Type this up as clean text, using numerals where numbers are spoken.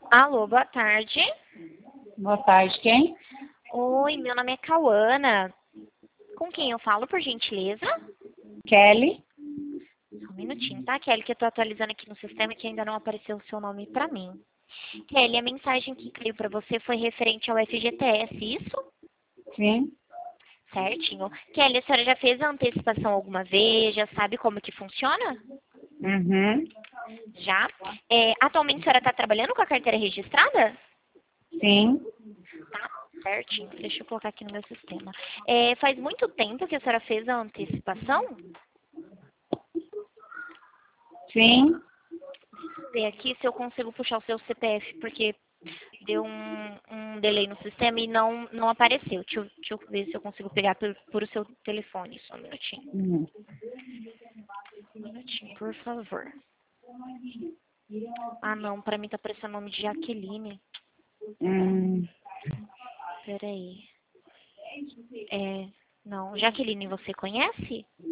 Alô, boa tarde. Boa tarde, quem? Oi, meu nome é Cauana. Com quem eu falo, por gentileza? Kelly. Só um minutinho, tá, Kelly, que eu tô atualizando aqui no sistema que ainda não apareceu o seu nome pra mim. Kelly, a mensagem que caiu pra você foi referente ao FGTS, isso? Sim. Certinho. Kelly, a senhora já fez a antecipação alguma vez? Já sabe como que funciona? Uhum. Já? Atualmente a senhora está trabalhando com a carteira registrada? Sim. Tá, certinho. Deixa eu colocar aqui no meu sistema. Faz muito tempo que a senhora fez a antecipação? Sim. Vou ver aqui se eu consigo puxar o seu CPF, porque deu um delay no sistema e não apareceu. Deixa eu ver se eu consigo pegar por o seu telefone. Só um minutinho. Uhum. Um minutinho, por favor. Ah, não. Pra mim tá aparecendo o nome de Jaqueline. Hum. Peraí. Não. Jaqueline, você conhece?